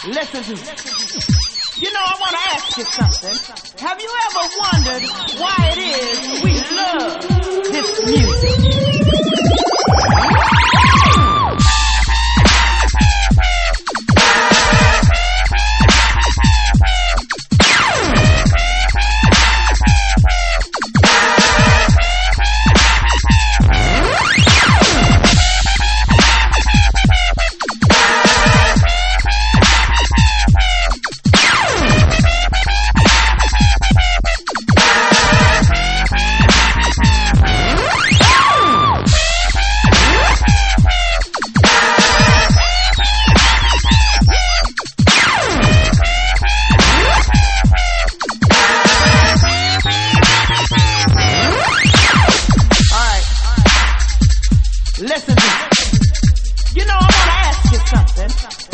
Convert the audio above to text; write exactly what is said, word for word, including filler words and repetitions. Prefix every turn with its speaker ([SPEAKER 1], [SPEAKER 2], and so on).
[SPEAKER 1] Listen to me. You know, I want to ask you something. Have you ever wondered why it is we love this music? Listen to me. You know, I want to ask you something.